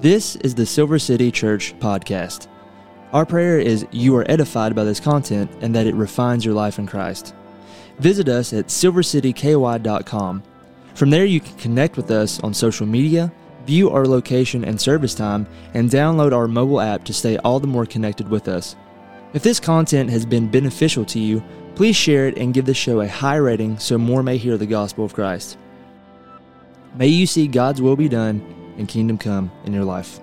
This is the Silver City Church podcast. Our prayer is you are edified by this content and that it refines your life in Christ. Visit us at silvercityky.com. From there you can connect with us on social media, view our location and service time, and download our mobile app to stay all the more connected with us. If this content has been beneficial to you, please share it and give the show a high rating so more may hear the gospel of Christ. May you see God's will be done and kingdom come in your life.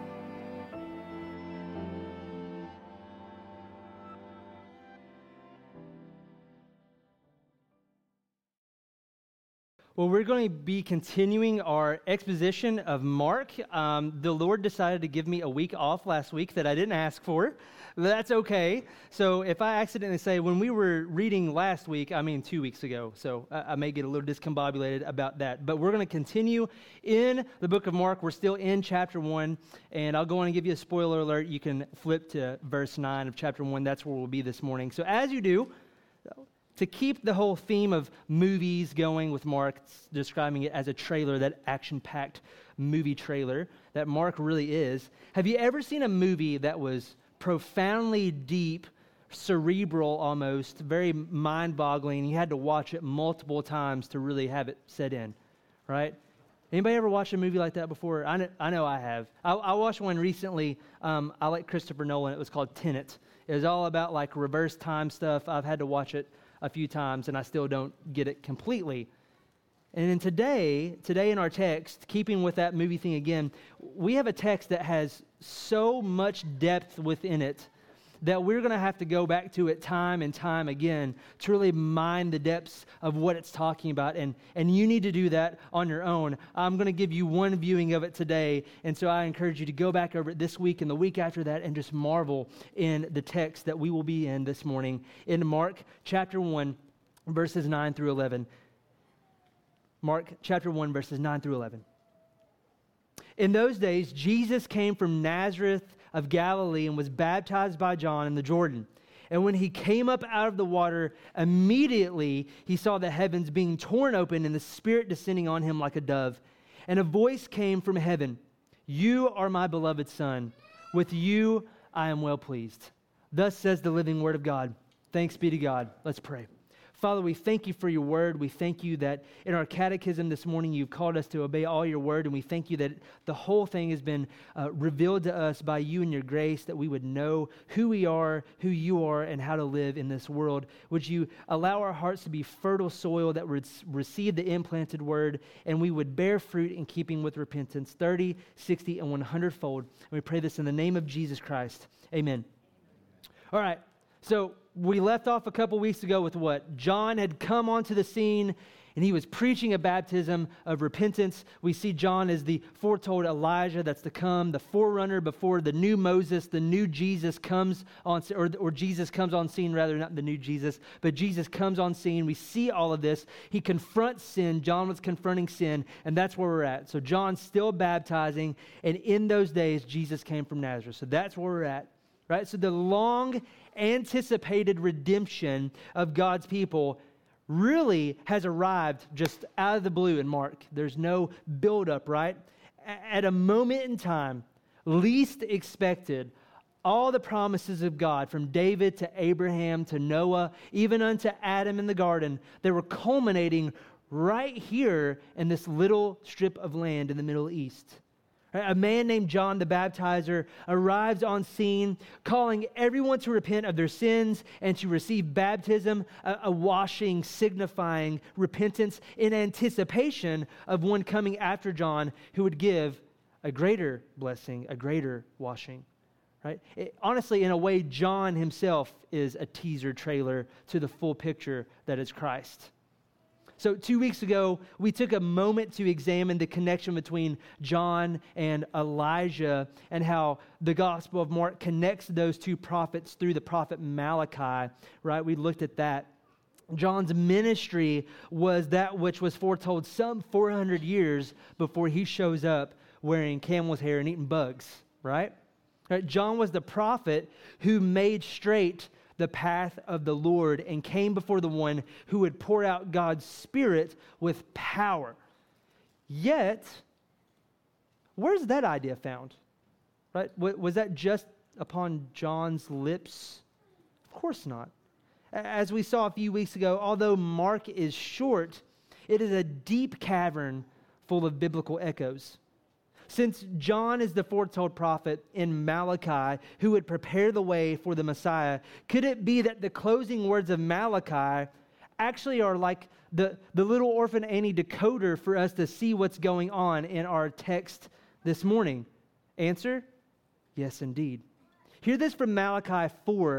Well, we're going to be continuing our exposition of Mark. The Lord decided to give me a week off last week that I didn't ask for. That's okay. So if I accidentally say, when we were reading last week, I mean 2 weeks ago. So I may get a little discombobulated about that. But we're going to continue in the book of Mark. We're still in chapter 1. And I'll go on and give you a spoiler alert. You can flip to verse 9 of chapter 1. That's where we'll be this morning. So as you do, to keep the whole theme of movies going with Mark, describing it as a trailer, that action-packed movie trailer that Mark really is, have you ever seen a movie that was profoundly deep, cerebral almost, very mind-boggling? You had to watch it multiple times to really have it set in, right? Anybody ever watched a movie like that before? I know I have. I watched one recently. I like Christopher Nolan. It was called Tenet. It was all about like reverse time stuff. I've had to watch it a few times, and I still don't get it completely. And then today in our text, keeping with that movie thing again, we have a text that has so much depth within it that we're going to have to go back to it time and time again to really mine the depths of what it's talking about. And you need to do that on your own. I'm going to give you one viewing of it today, and so I encourage you to go back over it this week and the week after that and just marvel in the text that we will be in this morning in Mark chapter 1, verses 9 through 11. Mark chapter 1, verses 9 through 11. In those days, Jesus came from Nazareth of Galilee and was baptized by John in the Jordan. And when he came up out of the water, immediately he saw the heavens being torn open and the Spirit descending on him like a dove. And a voice came from heaven, "You are my beloved Son. With you I am well pleased." Thus says the living word of God. Thanks be to God. Let's pray. Father, we thank you for your word. We thank you that in our catechism this morning, you've called us to obey all your word. And we thank you that the whole thing has been revealed to us by you and your grace, that we would know who we are, who you are, and how to live in this world. Would you allow our hearts to be fertile soil that would receive the implanted word, and we would bear fruit in keeping with repentance, 30, 60, and 100-fold. And we pray this in the name of Jesus Christ. Amen. All right. So we left off a couple weeks ago with what? John had come onto the scene and he was preaching a baptism of repentance. We see John as the foretold Elijah that's to come, the forerunner before the new Moses, the new Jesus comes on, or Jesus comes on scene rather, not the new Jesus, but Jesus comes on scene. We see all of this. He confronts sin. John was confronting sin, and that's where we're at. So John's still baptizing, and in those days, Jesus came from Nazareth. So that's where we're at. Right? So the long anticipated redemption of God's people really has arrived just out of the blue in Mark. There's no buildup, right? At a moment in time, least expected, all the promises of God from David to Abraham to Noah, even unto Adam in the garden, they were culminating right here in this little strip of land in the Middle East. A man named John the Baptizer arrives on scene, calling everyone to repent of their sins and to receive baptism, a washing signifying repentance in anticipation of one coming after John who would give a greater blessing, a greater washing. Right? Honestly, in a way, John himself is a teaser trailer to the full picture that is Christ. So 2 weeks ago, we took a moment to examine the connection between John and Elijah and how the Gospel of Mark connects those two prophets through the prophet Malachi, right? We looked at that. John's ministry was that which was foretold some 400 years before he shows up wearing camel's hair and eating bugs, right? John was the prophet who made straight the path of the Lord and came before the one who would pour out God's Spirit with power. Yet, where's that idea found? right? Was that just upon John's lips? Of course not. As we saw a few weeks ago, although Mark is short, it is a deep cavern full of biblical echoes. Since John is the foretold prophet in Malachi who would prepare the way for the Messiah, could it be that the closing words of Malachi actually are like the little orphan Annie decoder for us to see what's going on in our text this morning? Answer, yes, indeed. Hear this from Malachi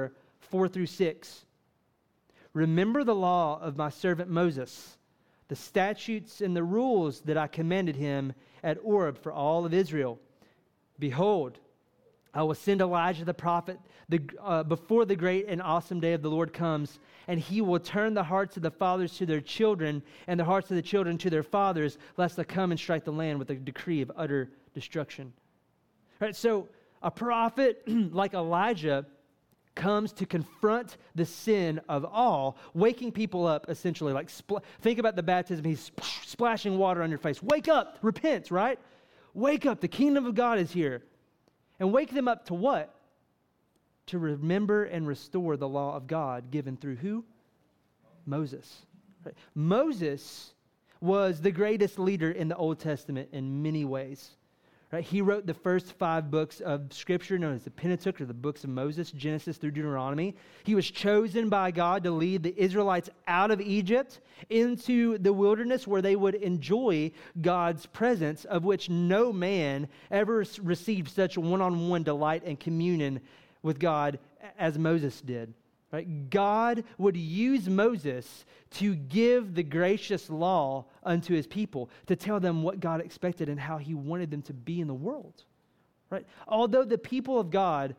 4:4-6. Remember the law of my servant Moses, the statutes and the rules that I commanded him at Oreb for all of Israel. Behold, I will send Elijah the prophet before the great and awesome day of the Lord comes, and he will turn the hearts of the fathers to their children and the hearts of the children to their fathers, lest I come and strike the land with a decree of utter destruction. All right, so a prophet like Elijah comes to confront the sin of all, waking people up essentially. Like think about the baptism. He's splashing water on your face. Wake up, repent, right? Wake up, the kingdom of God is here. And wake them up to what? To remember and restore the law of God given through who? Moses. Right? Moses was the greatest leader in the Old Testament in many ways. Right? He wrote the first 5 books of Scripture known as the Pentateuch, or the books of Moses, Genesis through Deuteronomy. He was chosen by God to lead the Israelites out of Egypt into the wilderness where they would enjoy God's presence, of which no man ever received such one-on-one delight and communion with God as Moses did. Right? God would use Moses to give the gracious law unto his people, to tell them what God expected and how he wanted them to be in the world. Right? Although the people of God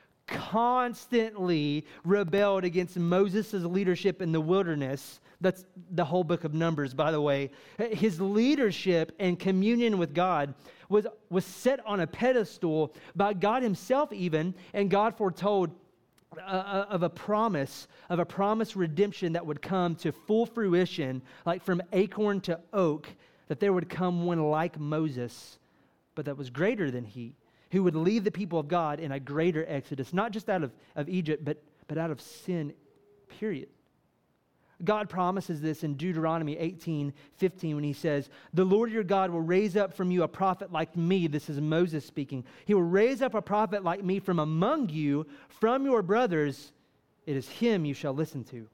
constantly rebelled against Moses' leadership in the wilderness, that's the whole book of Numbers, by the way, his leadership and communion with God was set on a pedestal by God himself even, and God foretold of a promise redemption that would come to full fruition, like from acorn to oak, that there would come one like Moses, but that was greater than he, who would lead the people of God in a greater exodus, not just out of Egypt, but out of sin, period. God promises this in Deuteronomy 18:15 when he says, the Lord your God will raise up from you a prophet like me. This is Moses speaking. He will raise up a prophet like me from among you, from your brothers. It is him you shall listen to.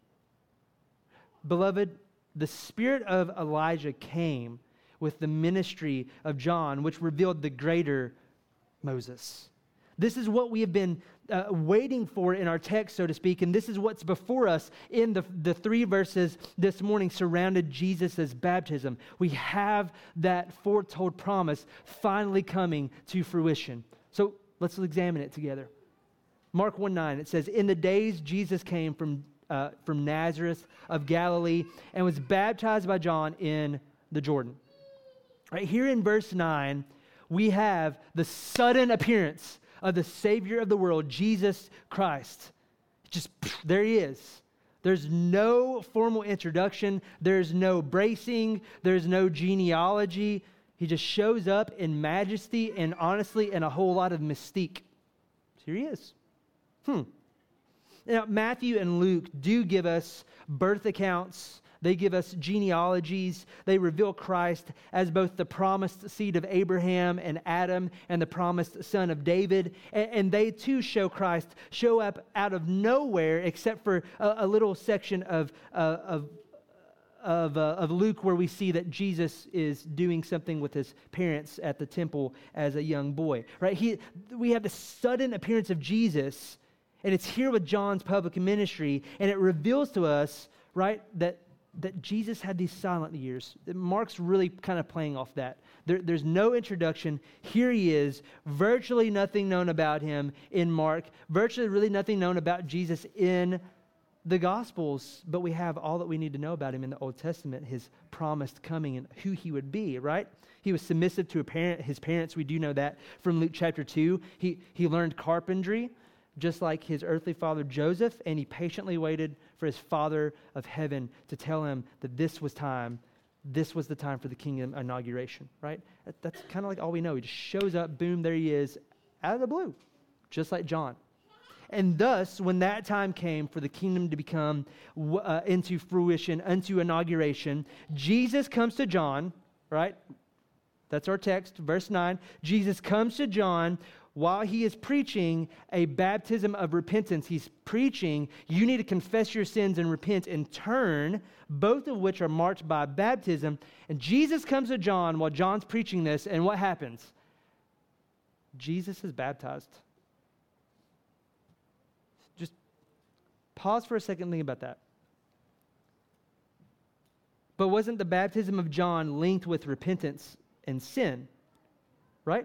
Beloved, the spirit of Elijah came with the ministry of John, which revealed the greater Moses. This is what we have been waiting for in our text, so to speak, and this is what's before us in the 3 verses this morning surrounded Jesus' baptism. We have that foretold promise finally coming to fruition. So let's examine it together. Mark 1:9, it says, in the days Jesus came from Nazareth of Galilee and was baptized by John in the Jordan. Right here in verse 9, we have the sudden appearance of the Savior of the world, Jesus Christ. Just, there he is. There's no formal introduction. There's no bracing. There's no genealogy. He just shows up in majesty and honestly and a whole lot of mystique. Here he is. Now, Matthew and Luke do give us birth accounts. They give us genealogies. They reveal Christ as both the promised seed of Abraham and Adam and the promised son of David. And they too show Christ show up out of nowhere, except for a little section of Luke where we see that Jesus is doing something with his parents at the temple as a young boy. Right? We have the sudden appearance of Jesus, and it's here with John's public ministry, and it reveals to us, right, that Jesus had these silent years. Mark's really kind of playing off that. There's no introduction. Here he is, virtually nothing known about him in Mark, virtually really nothing known about Jesus in the Gospels, but we have all that we need to know about him in the Old Testament, his promised coming and who he would be, right? He was submissive to his parents. We do know that from Luke chapter 2. He learned carpentry, just like his earthly father Joseph, and he patiently waited for his Father of heaven to tell him that this was the time for the kingdom inauguration, right? That's kind of like all we know. He just shows up, boom, there he is, out of the blue, just like John. And thus, when that time came for the kingdom to become into fruition, unto inauguration, Jesus comes to John, right? That's our text, verse 9. Jesus comes to John while he is preaching a baptism of repentance. He's preaching, you need to confess your sins and repent and turn, both of which are marked by baptism. And Jesus comes to John while John's preaching this, and what happens? Jesus is baptized. Just pause for a second and think about that. But wasn't the baptism of John linked with repentance and sin, right?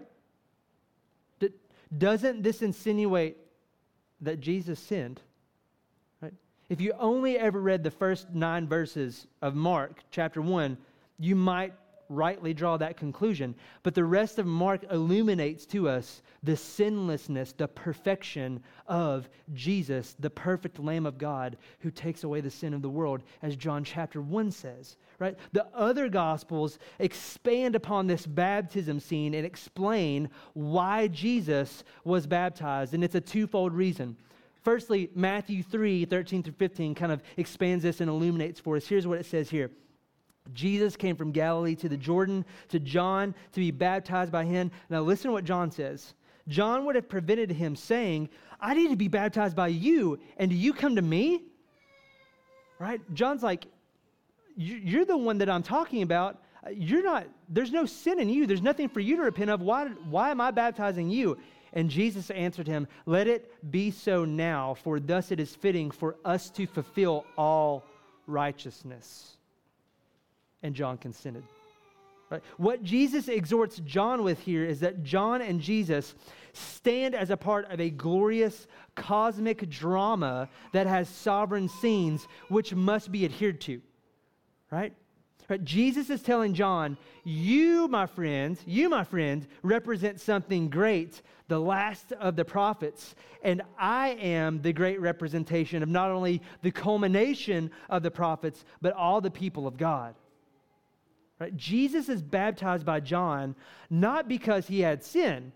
Doesn't this insinuate that Jesus sinned? Right? If you only ever read the first 9 verses of Mark chapter 1, you might rightly draw that conclusion. But the rest of Mark illuminates to us the sinlessness, the perfection of Jesus, the perfect Lamb of God who takes away the sin of the world, as John chapter 1 says. Right? The other Gospels expand upon this baptism scene and explain why Jesus was baptized, and it's a twofold reason. Firstly, Matthew 3, 13 through 15 kind of expands this and illuminates for us. Here's what it says here. Jesus came from Galilee to the Jordan to John to be baptized by him. Now listen to what John says. John would have prevented him saying, I need to be baptized by you, and do you come to me? Right? John's like, you're the one that I'm talking about. There's no sin in you. There's nothing for you to repent of. Why am I baptizing you? And Jesus answered him, let it be so now, for thus it is fitting for us to fulfill all righteousness. And John consented. Right? What Jesus exhorts John with here is that John and Jesus stand as a part of a glorious cosmic drama that has sovereign scenes which must be adhered to. Right? Jesus is telling John, you, my friend, represent something great, the last of the prophets, and I am the great representation of not only the culmination of the prophets, but all the people of God. Right? Jesus is baptized by John not because he had sin,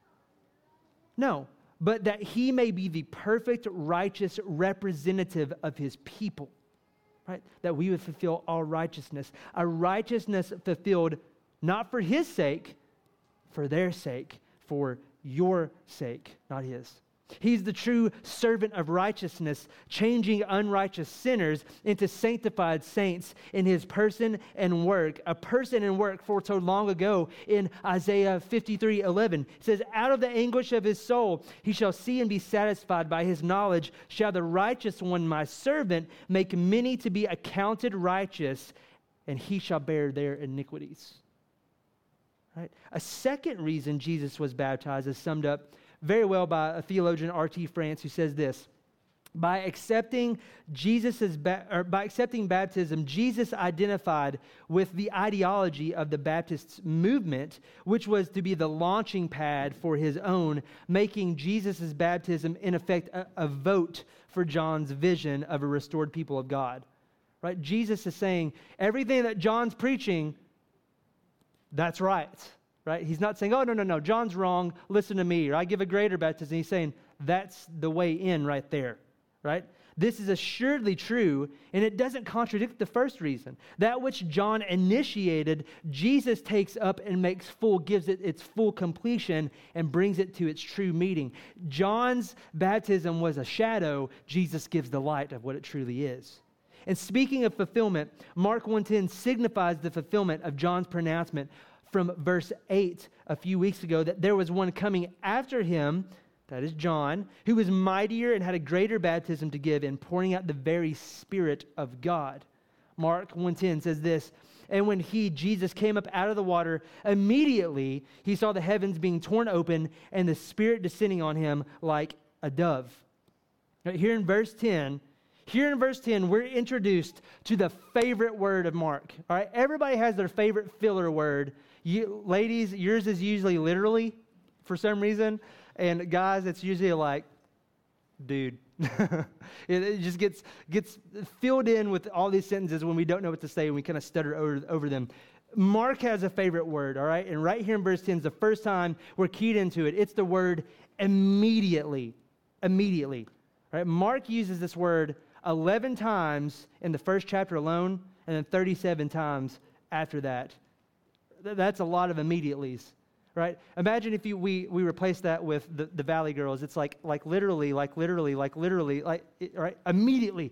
no, but that he may be the perfect, righteous representative of his people, right? That we would fulfill all righteousness, a righteousness fulfilled not for his sake, for their sake, for your sake, not his. He's the true servant of righteousness, changing unrighteous sinners into sanctified saints in his person and work. A person and work foretold long ago in Isaiah 53:11. It says, out of the anguish of his soul, he shall see and be satisfied. By his knowledge shall the righteous one, my servant, make many to be accounted righteous, and he shall bear their iniquities. Right? A second reason Jesus was baptized is summed up very well by a theologian, R.T. France, who says this: by accepting baptism, Jesus identified with the ideology of the Baptist movement, which was to be the launching pad for his own, making Jesus' baptism, in effect, a vote for John's vision of a restored people of God. Right? Jesus is saying, everything that John's preaching, that's right. Right? He's not saying, oh, no, John's wrong, listen to me, or I give a greater baptism. He's saying, that's the way in right there, right? This is assuredly true, and it doesn't contradict the first reason. That which John initiated, Jesus takes up and makes full, gives it its full completion, and brings it to its true meaning. John's baptism was a shadow. Jesus gives the light of what it truly is. And speaking of fulfillment, Mark 1:10 signifies the fulfillment of John's pronouncement from verse 8 a few weeks ago, that there was one coming after him, that is John, who was mightier and had a greater baptism to give in pouring out the very Spirit of God. Mark 1:10 says this, and when Jesus came up out of the water, immediately he saw the heavens being torn open and the Spirit descending on him like a dove. Now, here in verse 10, we're introduced to the favorite word of Mark. All right, everybody has their favorite filler word. Ladies, yours is usually literally for some reason, and guys, it's usually like, dude. It just gets filled in with all these sentences when we don't know what to say and we kind of stutter over them. Mark has a favorite word, all right? And right here in verse 10 is the first time we're keyed into it. It's the word immediately. Immediately. Right? Mark uses this word 11 times in the first chapter alone, and then 37 times after that. That's a lot of immediatelys, right? Imagine if we replace that with the Valley Girls. It's like literally, right? Immediately,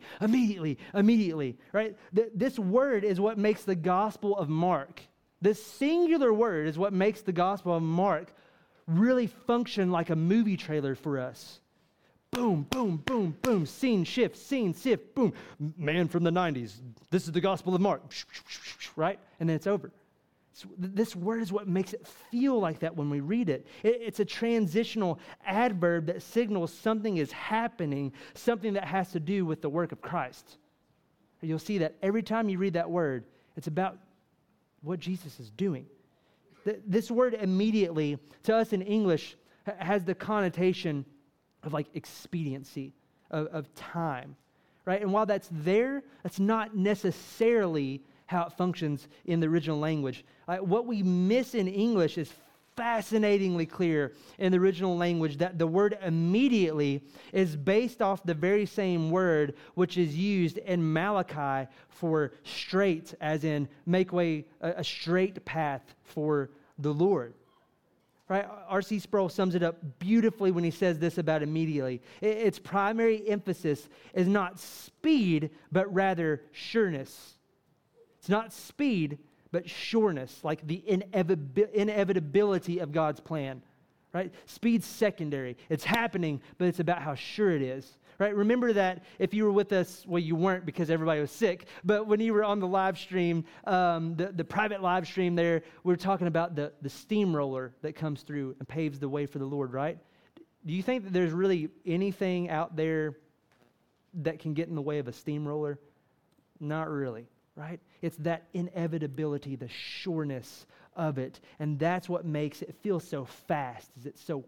right? This word is what makes the Gospel of Mark. This singular word is what makes the Gospel of Mark really function like a movie trailer for us. Boom, boom, boom, boom, scene shift, boom. Man from the 90s, this is the Gospel of Mark, right? And then it's over. This word is what makes it feel like that when we read it. It's a transitional adverb that signals something is happening, something that has to do with the work of Christ. You'll see that every time you read that word, it's about what Jesus is doing. This word immediately, to us in English, has the connotation of like expediency, of time, right? And while that's there, that's not necessarily how it functions in the original language. What we miss in English is fascinatingly clear in the original language, that the word immediately is based off the very same word which is used in Malachi for straight, as in make way, a straight path for the Lord. Right? R.C. Sproul sums it up beautifully when he says this about immediately. Its primary emphasis is not speed, but rather sureness. It's not speed, but sureness, like the inevitability of God's plan. Right? Speed's secondary. It's happening, but it's about how sure it is. Right? Remember that if you were with us, well, you weren't because everybody was sick, but when you were on the live stream, the private live stream there, we were talking about the steamroller that comes through and paves the way for the Lord, right? Do you think that there's really anything out there that can get in the way of a steamroller? Not really, right? It's that inevitability, the sureness of it, and that's what makes it feel so fast, is it so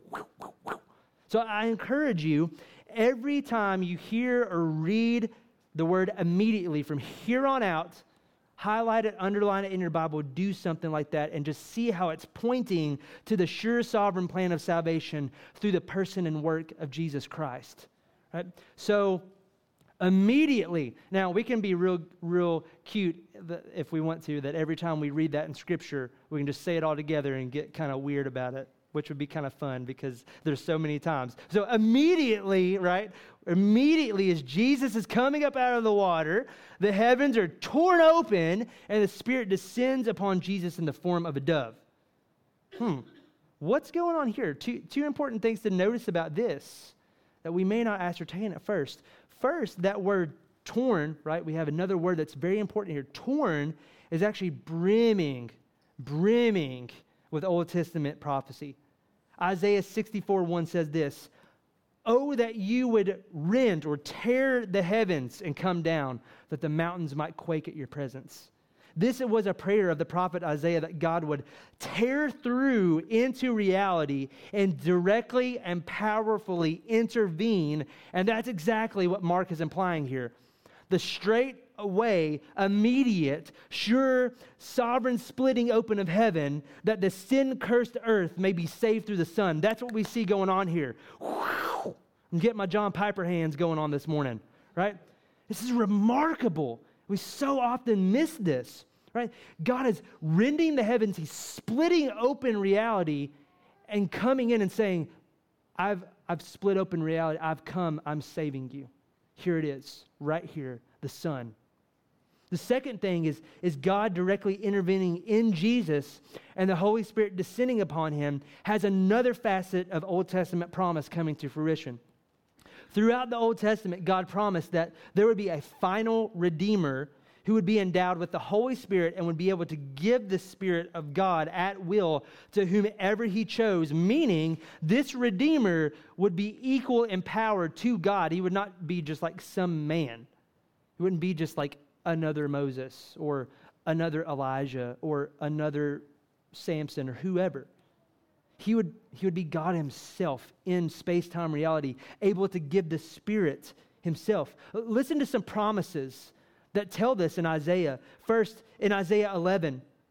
So I encourage you, every time you hear or read the word immediately from here on out, highlight it, underline it in your Bible, do something like that, and just see how it's pointing to the sure sovereign plan of salvation through the person and work of Jesus Christ. Right? So immediately, now we can be real cute if we want to, that every time we read that in Scripture, we can just say it all together and get kind of weird about it, which would be kind of fun because there's so many times. So immediately, right? Immediately as Jesus is coming up out of the water, the heavens are torn open and the Spirit descends upon Jesus in the form of a dove. What's going on here? Two important things to notice about this that we may not ascertain at first. First, that word torn, right? We have another word that's very important here. Torn is actually brimming with Old Testament prophecy. Isaiah 64:1 says this, "Oh, that you would rend or tear the heavens and come down, that the mountains might quake at your presence." This was a prayer of the prophet Isaiah, that God would tear through into reality and directly and powerfully intervene. And that's exactly what Mark is implying here. The straight away, immediate, sure, sovereign splitting open of heaven, that the sin-cursed earth may be saved through the Son. That's what we see going on here. I'm getting my John Piper hands going on this morning, right? This is remarkable. We so often miss this, right? God is rending the heavens. He's splitting open reality and coming in and saying, I've split open reality. I've come. I'm saving you. Here it is, right here, the Son. The second thing is God directly intervening in Jesus, and the Holy Spirit descending upon him has another facet of Old Testament promise coming to fruition. Throughout the Old Testament, God promised that there would be a final Redeemer who would be endowed with the Holy Spirit and would be able to give the Spirit of God at will to whomever he chose, meaning this Redeemer would be equal in power to God. He would not be just like some man. He wouldn't be just like another Moses or another Elijah or another Samson or whoever. He would be God himself in space-time reality, able to give the Spirit himself. Listen to some promises that tell this in Isaiah. First, in Isaiah 11,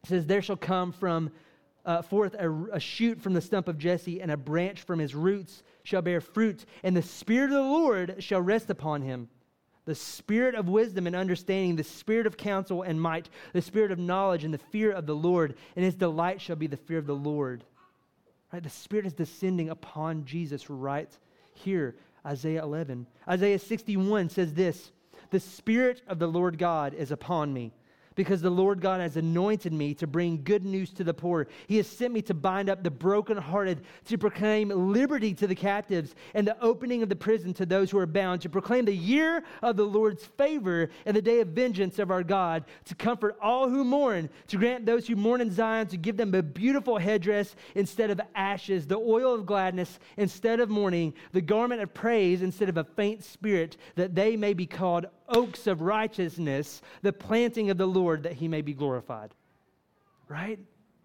It says, there shall come from forth a shoot from the stump of Jesse, and a branch from his roots shall bear fruit, and the Spirit of the Lord shall rest upon him. The Spirit of wisdom and understanding, the Spirit of counsel and might, the Spirit of knowledge and the fear of the Lord, and his delight shall be the fear of the Lord. Right? The Spirit is descending upon Jesus right here, Isaiah 11. Isaiah 61 says this, the Spirit of the Lord God is upon me, because the Lord God has anointed me to bring good news to the poor. He has sent me to bind up the brokenhearted, to proclaim liberty to the captives, and the opening of the prison to those who are bound, to proclaim the year of the Lord's favor and the day of vengeance of our God, to comfort all who mourn, to grant those who mourn in Zion, to give them a beautiful headdress instead of ashes, the oil of gladness instead of mourning, the garment of praise instead of a faint spirit, that they may be called oaks of righteousness, the planting of the Lord, that he may be glorified. Right?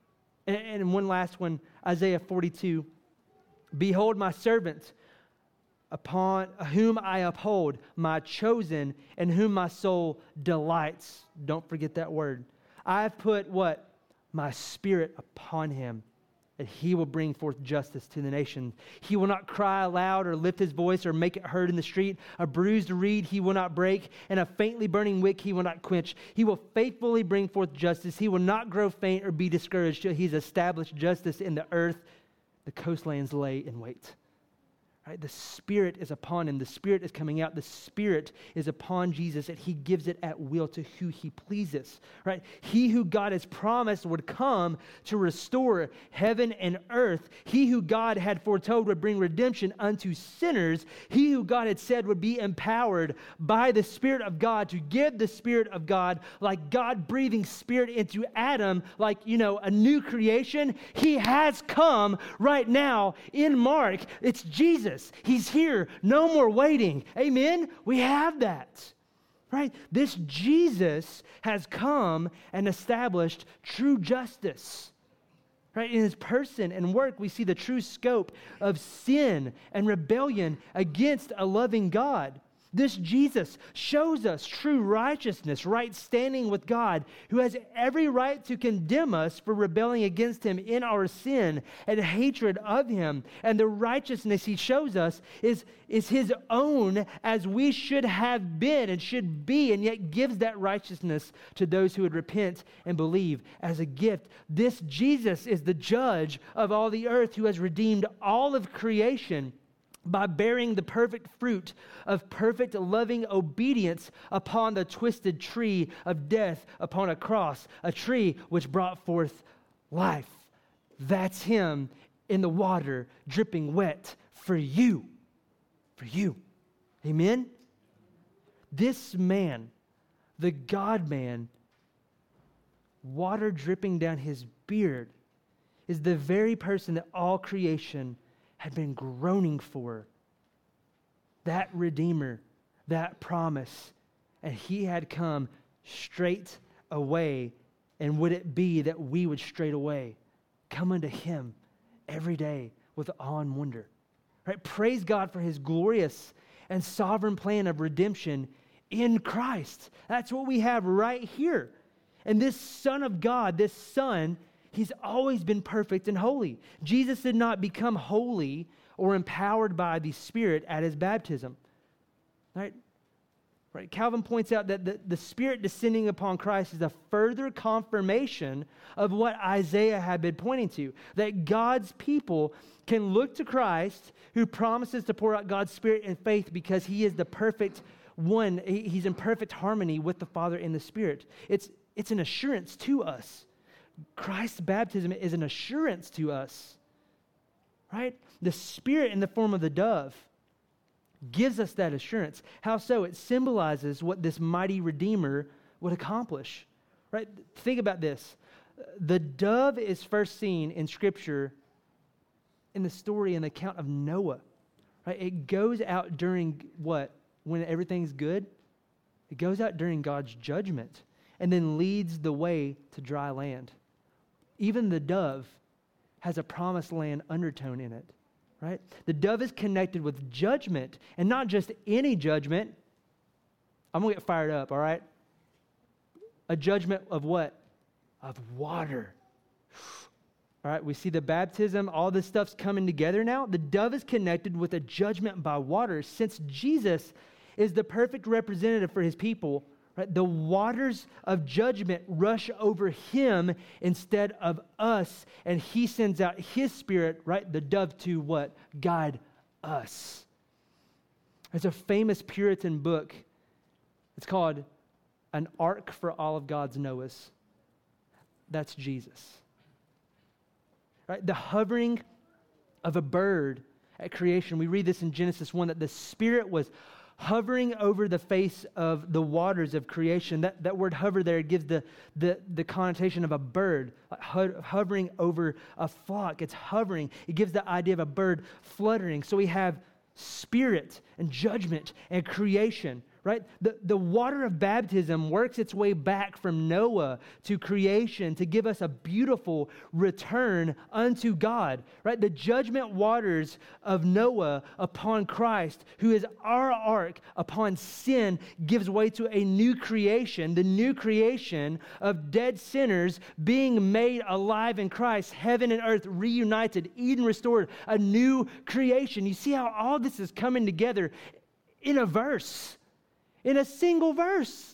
And one last one, Isaiah 42. Behold my servant, upon whom I uphold, my chosen, in whom my soul delights. Don't forget that word. I have put what? My Spirit upon him, and he will bring forth justice to the nation. He will not cry aloud or lift his voice or make it heard in the street. A bruised reed he will not break, and a faintly burning wick he will not quench. He will faithfully bring forth justice. He will not grow faint or be discouraged till he's established justice in the earth. The coastlands lay in wait. Right? The Spirit is upon him. The Spirit is coming out. The Spirit is upon Jesus, and he gives it at will to who he pleases. Right? He who God has promised would come to restore heaven and earth. He who God had foretold would bring redemption unto sinners. He who God had said would be empowered by the Spirit of God to give the Spirit of God, like God breathing Spirit into Adam, like, a new creation. He has come right now in Mark. It's Jesus. He's here. No more waiting. Amen? We have that. Right? This Jesus has come and established true justice. Right? In his person and work, we see the true scope of sin and rebellion against a loving God. This Jesus shows us true righteousness, right standing with God, who has every right to condemn us for rebelling against him in our sin and hatred of him. And the righteousness he shows us is his own, as we should have been and should be, and yet gives that righteousness to those who would repent and believe as a gift. This Jesus is the judge of all the earth, who has redeemed all of creation by bearing the perfect fruit of perfect loving obedience upon the twisted tree of death upon a cross, a tree which brought forth life. That's him in the water dripping wet for you. For you. Amen? This man, the God-man, water dripping down his beard, is the very person that all creation had been groaning for. That Redeemer, that promise. And he had come straight away. And would it be that we would straight away come unto him every day with awe and wonder? Right? Praise God for his glorious and sovereign plan of redemption in Christ. That's what we have right here. And this Son of God, this Son, he's always been perfect and holy. Jesus did not become holy or empowered by the Spirit at his baptism. Right? Calvin points out that the Spirit descending upon Christ is a further confirmation of what Isaiah had been pointing to, that God's people can look to Christ, who promises to pour out God's Spirit in faith because he is the perfect one. He's in perfect harmony with the Father and the Spirit. It's an assurance to us. Christ's baptism is an assurance to us, right? The Spirit in the form of the dove gives us that assurance. How so? It symbolizes what this mighty Redeemer would accomplish, right? Think about this. The dove is first seen in Scripture in the story and the account of Noah, right? It goes out during what? When everything's good? It goes out during God's judgment and then leads the way to dry land. Even the dove has a promised land undertone in it, right? The dove is connected with judgment, and not just any judgment. I'm going to get fired up, all right? A judgment of what? of water. All right, we see the baptism, all this stuff's coming together now. The dove is connected with a judgment by water. Since Jesus is the perfect representative for his people, right, the waters of judgment rush over him instead of us, and he sends out his Spirit, right, the dove, to what? Guide us. There's a famous Puritan book. It's called An Ark for All of God's Noahs. That's Jesus. Right? The hovering of a bird at creation. We read this in Genesis 1, that the Spirit was hovering over the face of the waters of creation. That word hover there gives the connotation of a bird, like hovering over a flock. It's hovering. It gives the idea of a bird fluttering. So we have Spirit and judgment and creation. Right? The water of baptism works its way back from Noah to creation to give us a beautiful return unto God. Right? The judgment waters of Noah upon Christ, who is our ark upon sin, gives way to a new creation, the new creation of dead sinners being made alive in Christ, heaven and earth reunited, Eden restored, a new creation. You see how all this is coming together in a verse. In a single verse.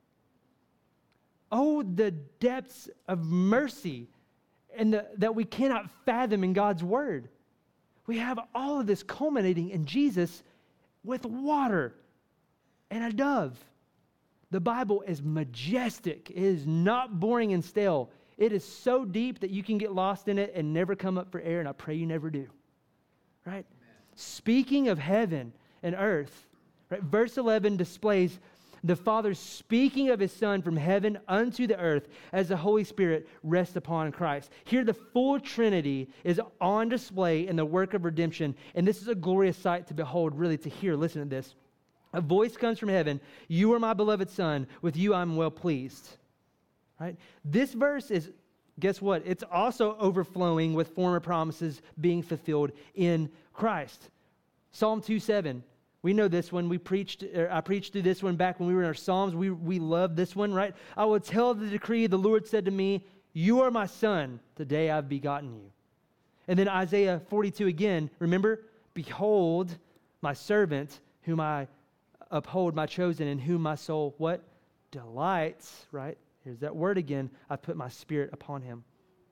Oh, the depths of mercy and that we cannot fathom in God's word. We have all of this culminating in Jesus with water and a dove. The Bible is majestic. It is not boring and stale. It is so deep that you can get lost in it and never come up for air, and I pray you never do. Right? Amen. Speaking of heaven and earth, right, verse 11 displays the Father speaking of his Son from heaven unto the earth as the Holy Spirit rests upon Christ. Here the full Trinity is on display in the work of redemption, and this is a glorious sight to behold, really to hear. Listen to this. A voice comes from heaven, "You are my beloved Son, with you I'm well pleased." Right? This verse is, guess what? It's also overflowing with former promises being fulfilled in Christ. Psalm 2:7. We know this one. I preached through this one back when we were in our Psalms. We love this one, right? "I will tell the decree, the Lord said to me, you are my son. Today I've begotten you." And then Isaiah 42 again. Remember, "Behold my servant, whom I uphold, my chosen, in whom my soul," what? "Delights," right? Here's that word again. "I put my Spirit upon him."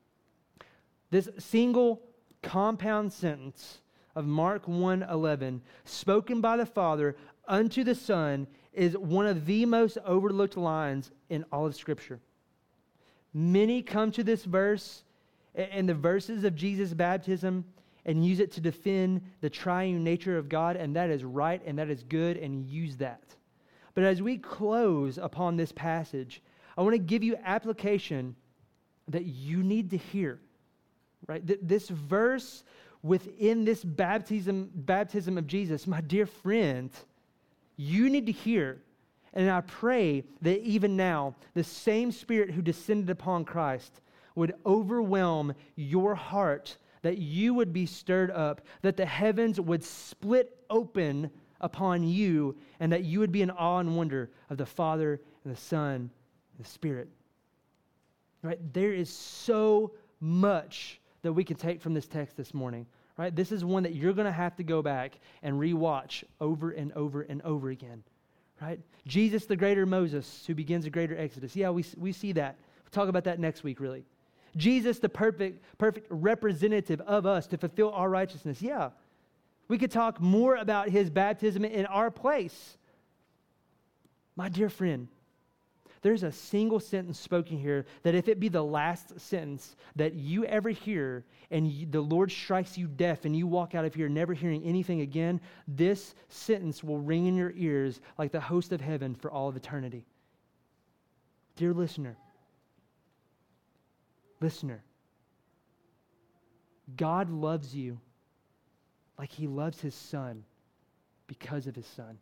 This single compound sentence of Mark 1:11, spoken by the Father unto the Son, is one of the most overlooked lines in all of Scripture. Many come to this verse and the verses of Jesus' baptism and use it to defend the triune nature of God, and that is right and that is good, and use that. But as we close upon this passage, I want to give you application that you need to hear. Right? This verse within this baptism of Jesus, my dear friend, you need to hear. And I pray that even now, the same Spirit who descended upon Christ would overwhelm your heart, that you would be stirred up, that the heavens would split open upon you, and that you would be in awe and wonder of the Father and the Son and the Spirit. Right? There is so much that we can take from this text this morning, right? This is one that you're going to have to go back and rewatch over and over and over again, right? Jesus, the greater Moses, who begins a greater Exodus. Yeah, we see that. We'll talk about that next week, really. Jesus, the perfect representative of us to fulfill our righteousness. Yeah, we could talk more about his baptism in our place. My dear friend, there's a single sentence spoken here that if it be the last sentence that you ever hear and the Lord strikes you deaf and you walk out of here never hearing anything again, this sentence will ring in your ears like the host of heaven for all of eternity. Dear listener, God loves you like he loves his Son because of his Son.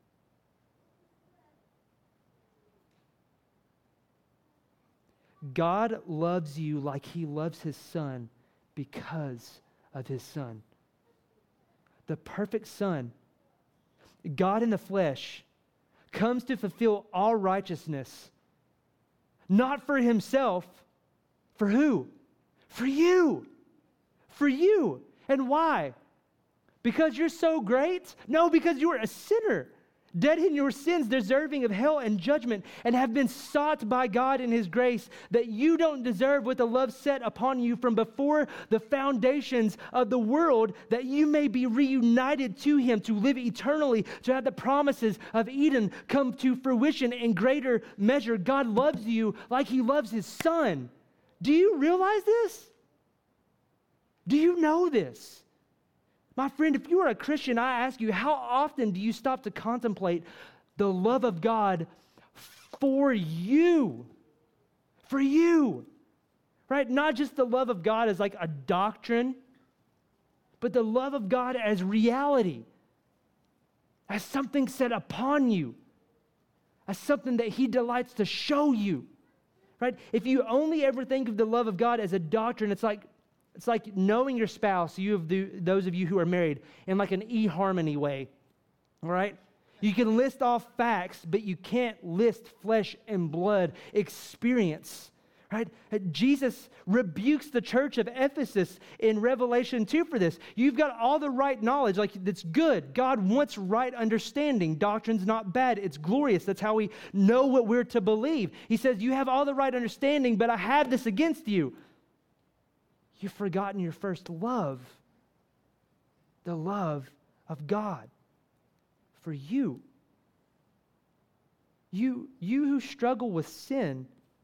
God loves you like he loves his Son because of his Son. The perfect Son, God in the flesh, comes to fulfill all righteousness, not for himself, For who? For you. For you. And why? Because you're so great? No, because you are a sinner, dead in your sins, deserving of hell and judgment, and have been sought by God in His grace that you don't deserve, with a love set upon you from before the foundations of the world, that you may be reunited to Him, to live eternally, to have the promises of Eden come to fruition in greater measure. God loves you like He loves His Son. Do you realize this? Do you know this? My friend, if you are a Christian, I ask you, how often do you stop to contemplate the love of God for you? For you. Right? Not just the love of God as like a doctrine, but the love of God as reality, as something set upon you, as something that He delights to show you. Right? If you only ever think of the love of God as a doctrine, it's like knowing your spouse, those of you who are married, in like an eHarmony way, all right? You can list off facts, but you can't list flesh and blood experience, right? Jesus rebukes the church of Ephesus in Revelation 2 for this. You've got all the right knowledge, like that's good. God wants right understanding. Doctrine's not bad, it's glorious. That's how we know what we're to believe. He says, you have all the right understanding, but I have this against you. You've forgotten your first love, the love of God for you. You who struggle with sin,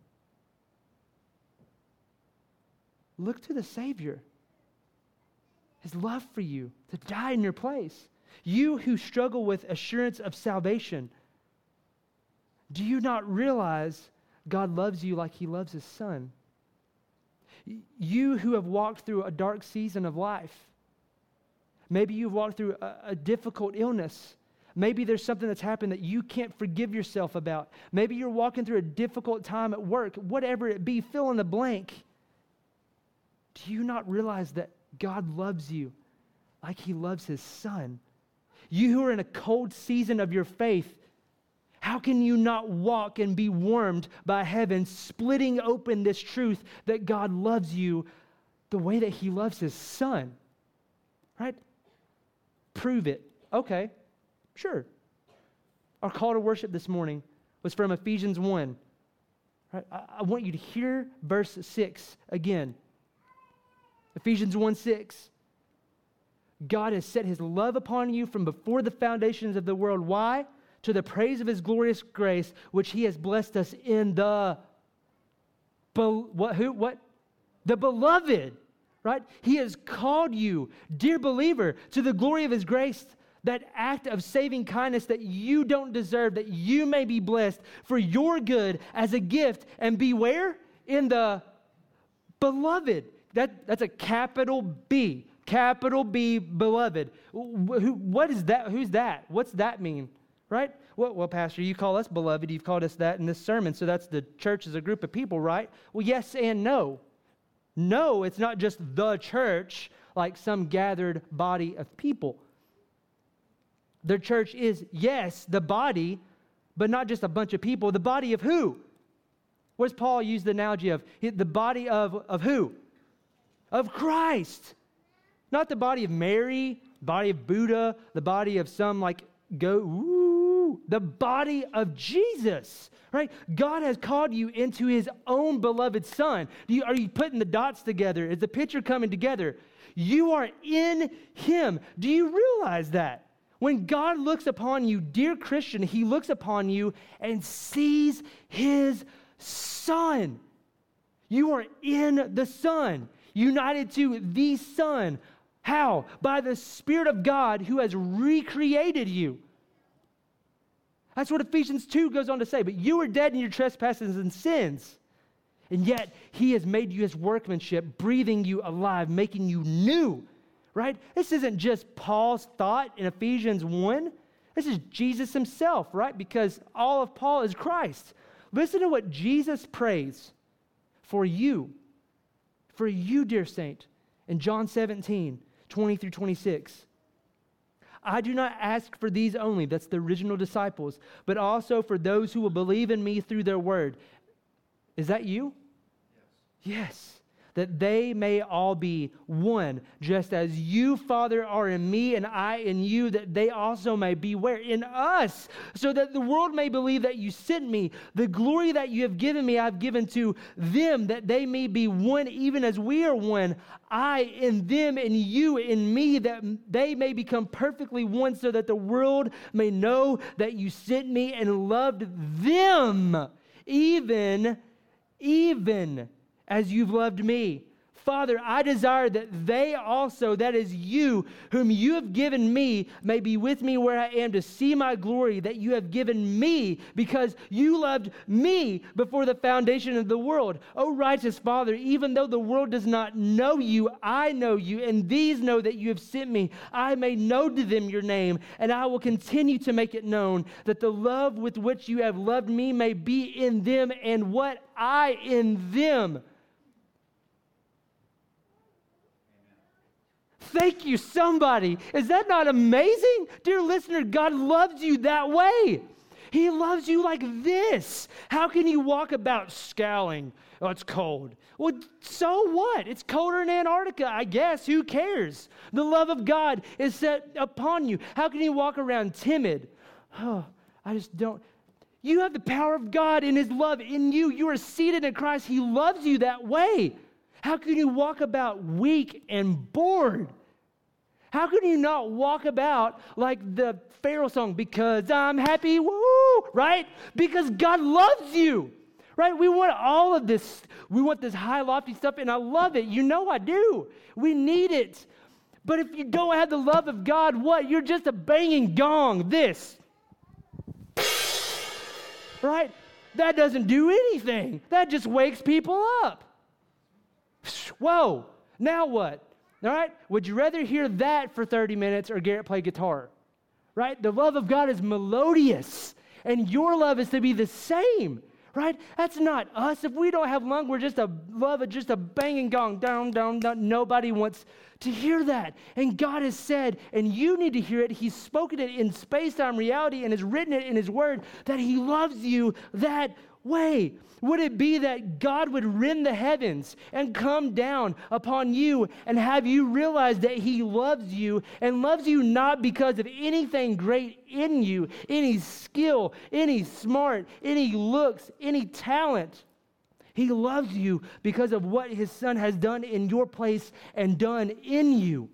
look to the Savior, His love for you to die in your place. You who struggle with assurance of salvation, do you not realize God loves you like He loves His Son? You who have walked through a dark season of life, maybe you've walked through a difficult illness. Maybe there's something that's happened that you can't forgive yourself about. Maybe you're walking through a difficult time at work, whatever it be, fill in the blank. Do you not realize that God loves you like He loves His Son? You who are in a cold season of your faith, how can you not walk and be warmed by heaven, splitting open this truth that God loves you the way that He loves His Son? Right? Prove it. Okay, sure. Our call to worship this morning was from Ephesians 1. Right? I want you to hear verse 6 again. Ephesians 1:6. God has set His love upon you from before the foundations of the world. Why? To the praise of His glorious grace, which He has blessed us in the the beloved, right? He has called you, dear believer, to the glory of His grace, that act of saving kindness that you don't deserve, that you may be blessed for your good as a gift, and be where? In the beloved. That's a capital B, beloved. What is that? Who's that? What's that mean? Right? Well, Pastor, you call us beloved. You've called us that in this sermon. So that's the church as a group of people, right? Well, yes and no. No, it's not just the church, like some gathered body of people. The church is, yes, the body, but not just a bunch of people. The body of who? What does Paul use the analogy of? The body of who? Of Christ. Not the body of Mary, body of Buddha, the body of some the body of Jesus, right? God has called you into His own beloved Son. Are you putting the dots together? Is the picture coming together? You are in Him. Do you realize that? When God looks upon you, dear Christian, He looks upon you and sees His Son. You are in the Son, united to the Son. How? By the Spirit of God who has recreated you. That's what Ephesians 2 goes on to say. But you were dead in your trespasses and sins, and yet He has made you His workmanship, breathing you alive, making you new. Right? This isn't just Paul's thought in Ephesians 1. This is Jesus Himself, right? Because all of Paul is Christ. Listen to what Jesus prays for you, dear saint, in John 17, 20 through 26. I do not ask for these only, that's the original disciples, but also for those who will believe in me through their word. Is that you? Yes, that they may all be one, just as you, Father, are in me and I in you, that they also may be where? In us, so that the world may believe that you sent me. The glory that you have given me, I've given to them, that they may be one, even as we are one. I in them and you in me, that they may become perfectly one, so that the world may know that you sent me and loved them, even as you've loved me. Father, I desire that they also, that is you, whom you have given me, may be with me where I am, to see my glory that you have given me, because you loved me before the foundation of the world. O righteous Father, even though the world does not know you, I know you, and these know that you have sent me. I may know to them your name, and I will continue to make it known, that the love with which you have loved me may be in them, and what I in them. Thank you, somebody. Is that not amazing? Dear listener, God loves you that way. He loves you like this. How can you walk about scowling? Oh, it's cold. Well, so what? It's colder in Antarctica, I guess. Who cares? The love of God is set upon you. How can you walk around timid? Oh, I just don't. You have the power of God and His love in you. You are seated in Christ. He loves you that way. How can you walk about weak and bored? How can you not walk about like the Pharaoh song, because I'm happy, woo, right? Because God loves you, right? We want all of this. We want this high, lofty stuff, and I love it. You know I do. We need it. But if you don't have the love of God, what? You're just a banging gong, this. Right? That doesn't do anything. That just wakes people up. Whoa, now what? All right? Would you rather hear that for 30 minutes or Garrett play guitar? Right? The love of God is melodious, and your love is to be the same. Right? That's not us. If we don't have lung, we're just a love of just a banging gong, down, down, down. Nobody wants to hear that. And God has said, and you need to hear it, He's spoken it in space-time reality and has written it in His Word, that He loves you that way. Would it be that God would rend the heavens and come down upon you and have you realize that He loves you, and loves you not because of anything great in you, any skill, any smart, any looks, any talent. He loves you because of what His Son has done in your place and done in you.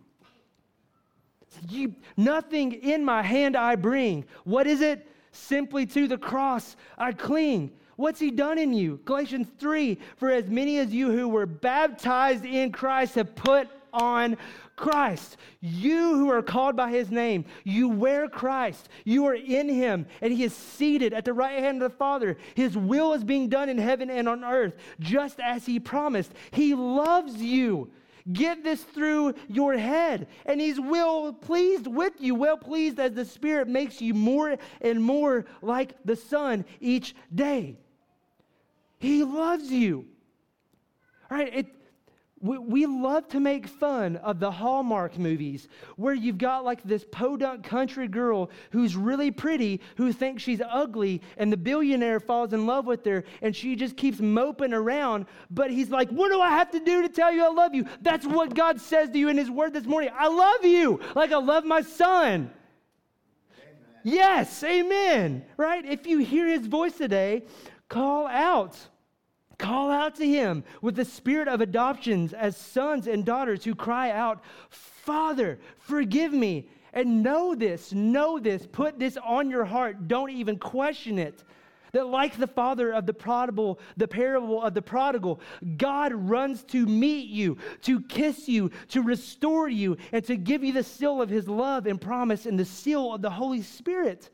Nothing in my hand I bring. What is it? Simply to the cross I cling. What's He done in you? Galatians 3, for as many as you who were baptized in Christ have put on Christ. You who are called by His name, you wear Christ. You are in Him, and He is seated at the right hand of the Father. His will is being done in heaven and on earth, just as He promised. He loves you. Get this through your head. And He's well pleased with you, well pleased as the Spirit makes you more and more like the Son each day. He loves you. All right, we love to make fun of the Hallmark movies where you've got like this podunk country girl who's really pretty, who thinks she's ugly, and the billionaire falls in love with her, and she just keeps moping around. But he's like, what do I have to do to tell you I love you? That's what God says to you in His Word this morning. I love you like I love my son. Amen. Yes, amen. Right? If you hear His voice today, call out. Call out to Him with the spirit of adoptions as sons and daughters who cry out, Father, forgive me. And know this, put this on your heart. Don't even question it. That like the father of the prodigal, the parable of the prodigal, God runs to meet you, to kiss you, to restore you, and to give you the seal of His love and promise and the seal of the Holy Spirit.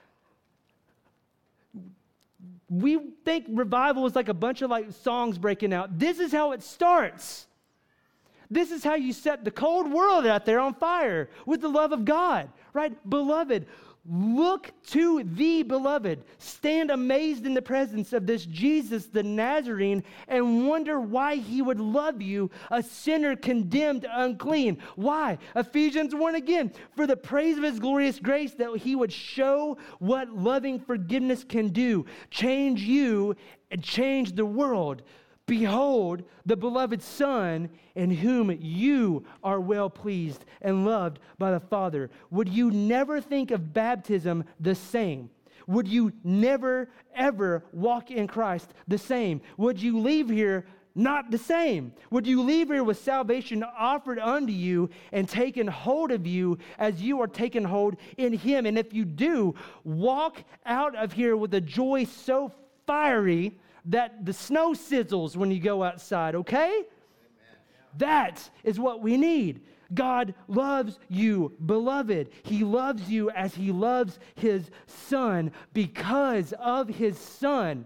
We think revival is like a bunch of like songs breaking out. This is how it starts. This is how you set the cold world out there on fire with the love of God, right? Beloved, look to the beloved. Stand amazed in the presence of this Jesus, the Nazarene, and wonder why He would love you, a sinner condemned unclean. Why? Ephesians 1 again. For the praise of His glorious grace, that He would show what loving forgiveness can do. Change you and change the world. Behold, the beloved Son, in whom you are well pleased and loved by the Father. Would you never think of baptism the same? Would you never, ever walk in Christ the same? Would you leave here not the same? Would you leave here with salvation offered unto you and taken hold of you as you are taken hold in Him? And if you do, walk out of here with a joy so fiery that the snow sizzles when you go outside, okay? Amen. That is what we need. God loves you, beloved. He loves you as He loves His Son because of His Son.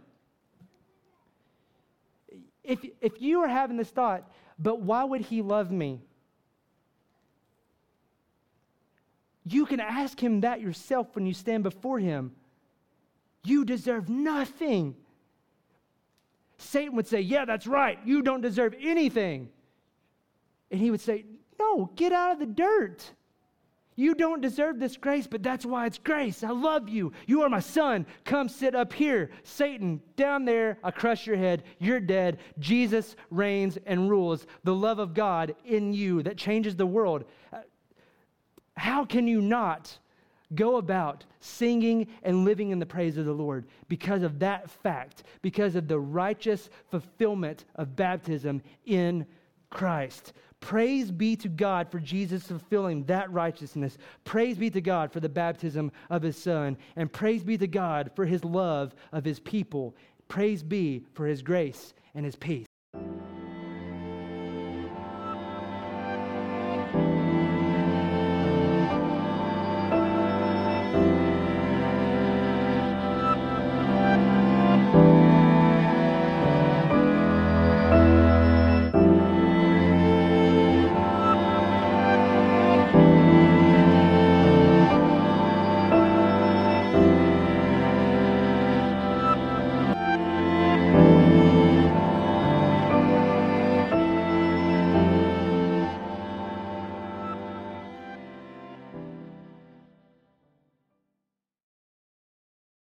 If you are having this thought, but why would He love me? You can ask Him that yourself when you stand before Him. You deserve nothing. Satan would say, yeah, that's right. You don't deserve anything. And He would say, no, get out of the dirt. You don't deserve this grace, but that's why it's grace. I love you. You are my son. Come sit up here. Satan, down there, I crush your head. You're dead. Jesus reigns and rules. The love of God in you that changes the world. How can you not go about singing and living in the praise of the Lord because of that fact, because of the righteous fulfillment of baptism in Christ? Praise be to God for Jesus fulfilling that righteousness. Praise be to God for the baptism of His Son. And praise be to God for His love of His people. Praise be for His grace and His peace.